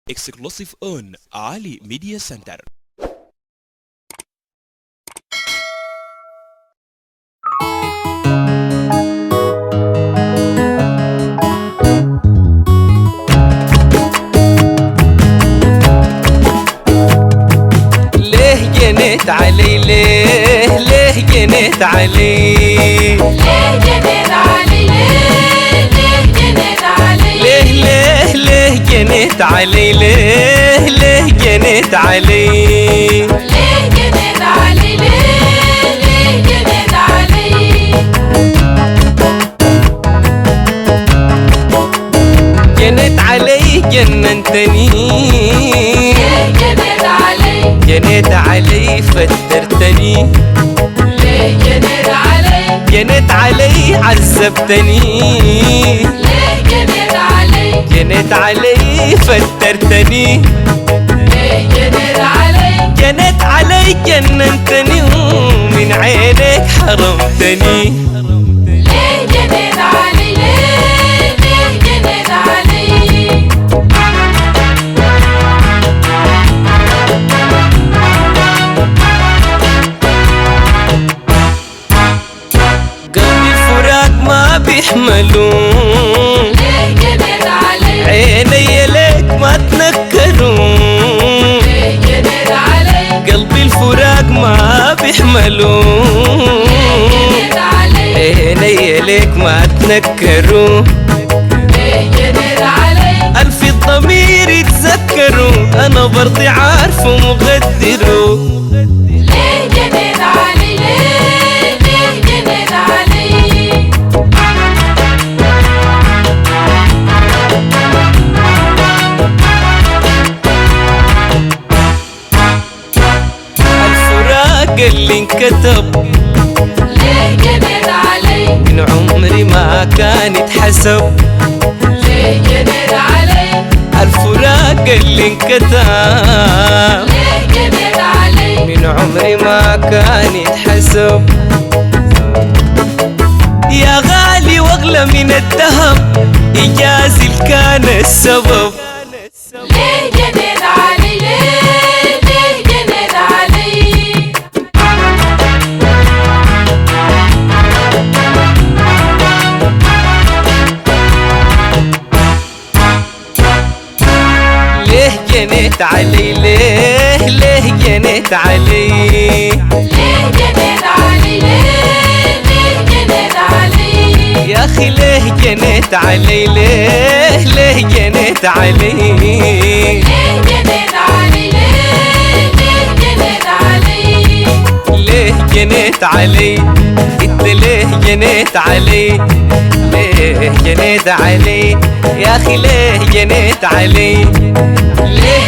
Exclusive on Ali Media Center. ليه جنيت علي ليه جنيت علي ليه جنيت علي ليه جنيت علي ليه جنيت علي ليه جنيت علي ليه جنيت علي ليه جنيت علي جنيت علي جننتني ليه جنيت علي جنيت علي فترتني ليه جنيت علي جنيت علي عذبتني ليه جنيت علي جنيت علي فترتني ليه جنيت علي جنيت علي جننتني ومن عينك حرمتني ليه جنيت علي ليه جنيت علي قلبي الفراق ما بيحملون ليه جنيت علي عيني ليك ما تنكرون ليه جنيت علي قلبي الفراق ما بيحملون جنيت علي عيني ليك ما تنكرون ليه جنيت علي ألف الضمير يتذكروا أنا برضي عارف ومغدروا ليه جنيت علي ليه جنيت علي الفراق اللي انكتب ليه جنيت علي من عمري ما كان يتحسب ليه جنيت علي الفراق اللي انكتب ليه جنيت علي من عمري ما كان يتحسب يا غالي واغلى من الذهب إجازي كان السبب ليه جنيت علي ليه جنيت علي ليه جنيت علي ليه جنيت علي ليه جنيت علي ليه جنيت علي يا أخي ليه جنيت علي ليه جنيت علي ليه جنيت علي ليه جنيت علي ليه جنيت علي انت ليه جنيت علي ليه جنيت علي يا اخي ليه جنيت علي ليه